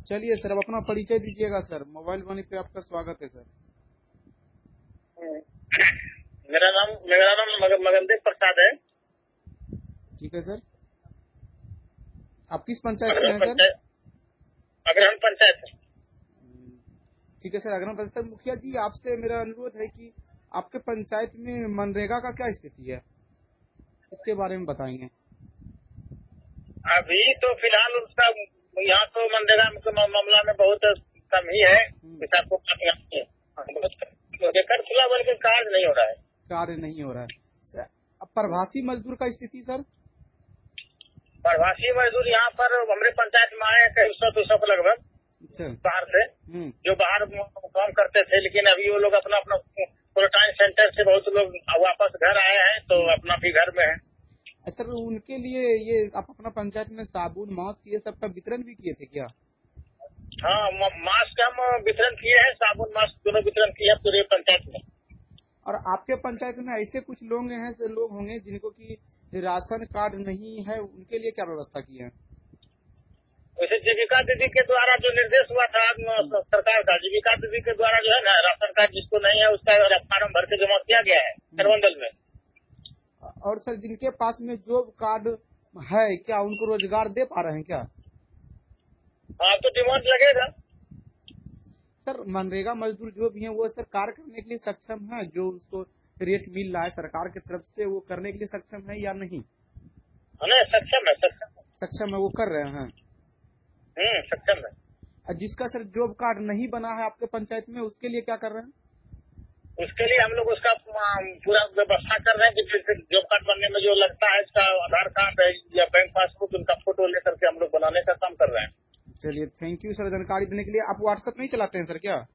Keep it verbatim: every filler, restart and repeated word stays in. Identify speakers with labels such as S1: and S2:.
S1: चलिए सर, अब अपना परिचय दीजिएगा सर। मोबाइल वाणी पे आपका स्वागत है सर।
S2: मेरा नाम मेरा नाम मग, मगनदेव प्रसाद है।
S1: ठीक है सर। आप किस पंचायत से
S2: अग्रहण
S1: हैं सर?
S2: पंचायत अग्रहण पंचायत है।
S1: ठीक है सर, अग्रहण पंचायत। सर मुखिया जी, आपसे मेरा अनुरोध है कि आपके पंचायत में मनरेगा का क्या स्थिति है, इसके बारे में बताएंगे।
S2: अभी तो फिलहाल उसका यहाँ तो मनरेगा के मामला में बहुत कम ही है। किसान को कर खुला बोल के कार्य नहीं हो रहा है।
S1: कार्य नहीं हो रहा है सर। अब प्रवासी मजदूर का स्थिति सर?
S2: प्रवासी मजदूर यहाँ पर हमारे पंचायत में आए कई सौ दो सौ के लगभग बाहर से, जो बाहर काम करते थे, लेकिन अभी वो लोग अपना अपना क्वारंटाइन सेंटर से बहुत लोग वापस घर आए हैं, तो अपना भी घर में है।
S1: सर उनके लिए ये आप अपना पंचायत में साबुन, मास्क ये सब का वितरण भी किए थे क्या?
S2: हाँ, मास्क हम वितरण किए हैं, साबुन मास्क दोनों वितरण किए हैं पूरे पंचायत में।
S1: और आपके पंचायत में ऐसे कुछ लोग हैं लोग होंगे जिनको की राशन कार्ड नहीं है, उनके लिए क्या व्यवस्था की है?
S2: वैसे जीविका दीदी के द्वारा जो निर्देश हुआ था सरकार का, जीविका दीदी के द्वारा जो है ना, राशन कार्ड जिसको नहीं है उसका फार्म भर के जमा किया गया है करवंदल में।
S1: और सर जिनके पास में जॉब कार्ड है, क्या उनको रोजगार दे पा रहे हैं क्या?
S2: हाँ, तो डिमांड लगेगा
S1: सर। मनरेगा मजदूर जो भी हैं वो सर कार्य करने के लिए सक्षम है? जो उसको रेट मिल रहा है सरकार की तरफ से, वो करने के लिए सक्षम है या नहीं?
S2: नहीं, सक्षम है सक्षम है
S1: सक्षम है, वो कर रहे हैं।
S2: हम्म सक्षम है।
S1: जिसका सर जॉब कार्ड नहीं बना है आपके पंचायत में, उसके लिए क्या कर रहे हैं?
S2: उसके लिए हम लोग उसका पूरा व्यवस्था कर रहे हैं कि जॉब कार्ड बनने में जो लगता है, इसका आधार कार्ड या बैंक पासबुक, उनका फोटो लेकर के हम लोग बनाने का काम कर रहे हैं।
S1: चलिए, थैंक यू सर जानकारी देने के लिए। आप व्हाट्सएप नहीं चलाते हैं सर क्या?